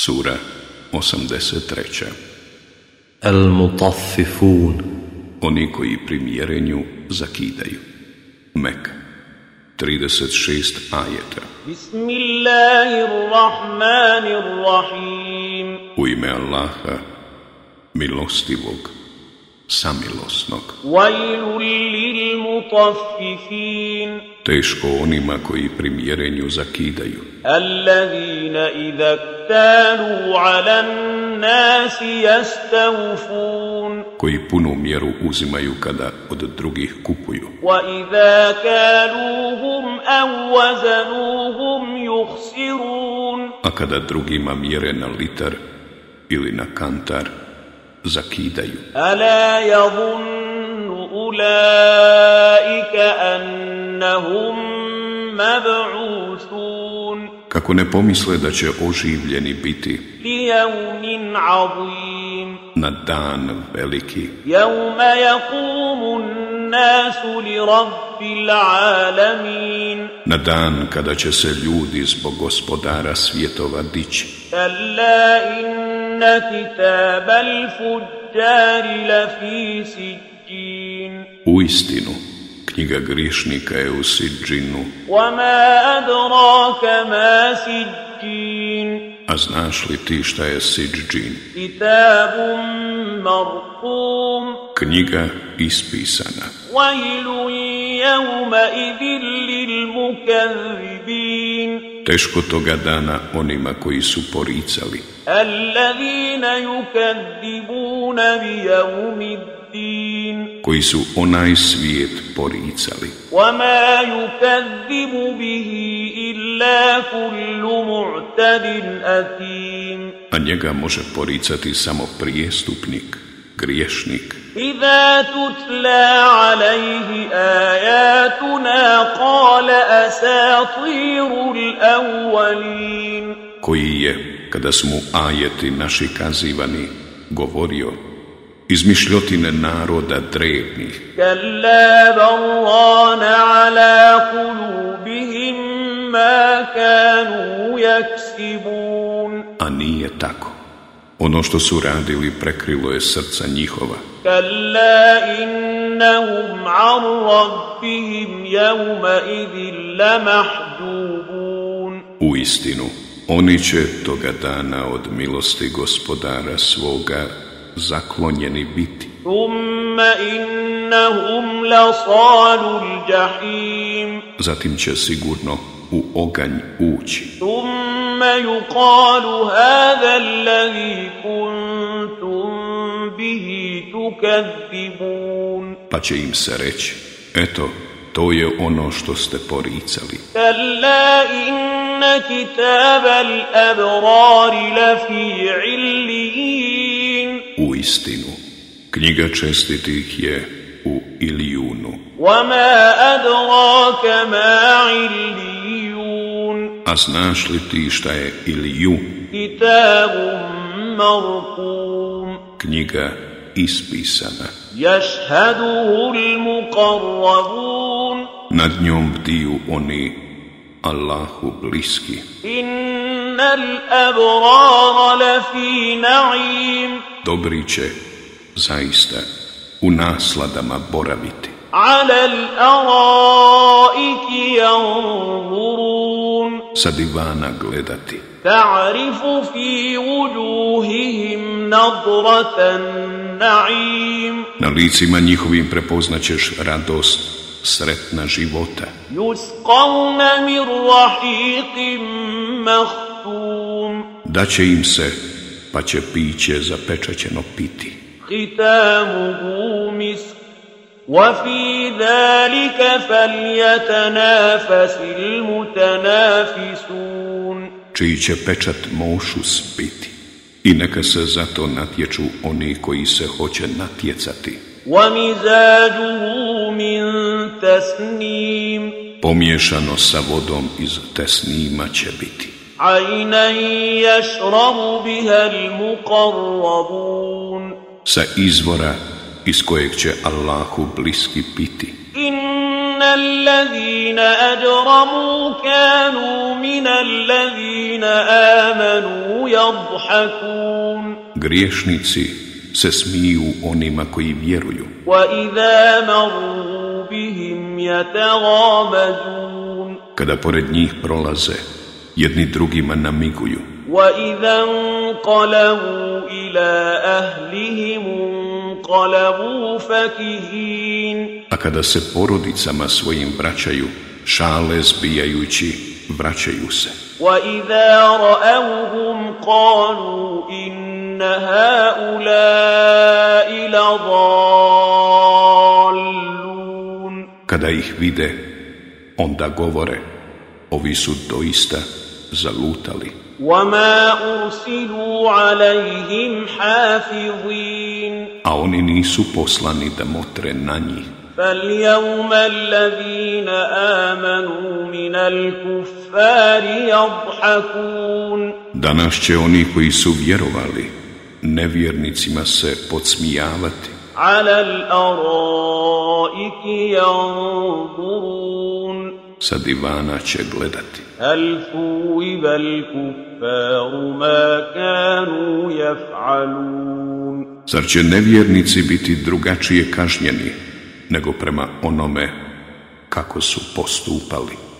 Sura 83. Al-Mutaffifun. Oni koji pri mjerenju zakidaju. Mek, 36 ajeta. Bismillahirrahmanirrahim. U ime Allaha, milostivog, samilosnog. Vajlul lil mutaffifin. Teško onima koji pri mjerenju zakidaju. Allazina idha ktalu ala nasi yastawfun. Koji punu mjeru uzimaju kada od drugih kupuju. Wa idha kaluhum aw wazanuhum yukhsirun. A kada drugima mjere na litar ili na kantar, zakidaju. Ala yadhunnu ulaika annahum mab'uthun. Kako ne pomisle da će oživljeni biti Li yawmin 'azim. na dan veliki, Yawma yaqumu an-nasu li rabbil 'alamin. na dan kada će se ljudi zbog gospodara svjetova dići. Kalla inna kitabal fujjari lafi sijjin. Uistinu, knjiga griješnika je u Sidžinu, Wama adraka ma sijjin. a znaš li ti šta je Sidžin? Kitabun marqum. Knjiga ispisana. Wailun yawma idhil lil mukaththibin. Teško toga dana onima koji su poricali, Alladhina yukaththibuna bi yawmiddin. koji su onaj svijet poricali. وما يكذب به إلا كل معتد أثيم. A njega može poricati samo prijestupnik, griješnik. إذا تتلى عليه آياتنا قال أساطير الأولين. Koji je, kada su mu ajeti naši kazivani, govorio: izmišljotine naroda drevnih. كلا بران على قلوبهم ما كانوا يكسبون. A nije tako. Ono što su radili prekrilo je srca njihova. كلا إنهم عن ربهم يومئذ لمحجوبون. Uistinu, oni će toga dana od milosti gospodara svoga zaklonjeni biti. ثم إنهم لصالو الجحيم. Zatim će sigurno u oganj ući. ثم يقال هذا الذي كنتم به تكذبون. Pa će im se reći: eto, to je ono što ste poricali. كلا إن كتاب الأبرار لفي عليين. Uistinu, knjiga čestitih je u Ilijunu. وما أدراك ما عليون. A znaš li ti šta je Ilijun? كتاب مرقوم. Knjiga ispisana. يشهده المقربون. Nad njom bdiju oni Allahu bliski. إن الأبرار لفي نعيم. Dobri će zaista u nasladama boraviti. على الأرائك ينظرون. Sa divana gledati. تعرف في وجوههم نضرة النعيم. Na licima njihovim prepoznaćeš radost sretna života. يسقون من رحيق مختوم. Daće im se, pa će piće zapečaćeno piti. ختامه مسك. وفي ذلك فليتنافس المتنافسون. Čiji će pečat mošus biti. I neka se zato natječu oni koji se hoće natjecati. ومزاجه من تسنيم. Pomiješano sa vodom iz tesnima će biti. عينا يشرب بها المقربون. Sa izvora iz kojeg će Allahu bliski piti. إن الذين أجرموا كانوا من الذين آمنوا يضحكون Griješnici se smiju onima koji vjeruju, وإذا مروا بهم يتغامزون kada pored njih prolaze, jedni drugima namiguju, وإذا انقلبوا إلى أهلهم انقلبوا فكهين a kada se porodicama svojim vraćaju, šale zbijajući, vraćaju se. وإذا رأوهم قالوا إن هؤلاء لضالون Kada ih vide, onda govore, ovi su doista zalutali. وما أرسلوا عليهم حافظين A oni nisu poslani da motre na njih. فاليوم الذين آمنوا من الكفار يضحكون Danas će oni koji su vjerovali nevjernicima se podsmijavati. على الأرائك ينظرون Sa divana će gledati. هل ثوب الكفار ما كانوا يفعلون Zar će nevjernici biti drugačije kažnjeni nego prema onome kako su postupali?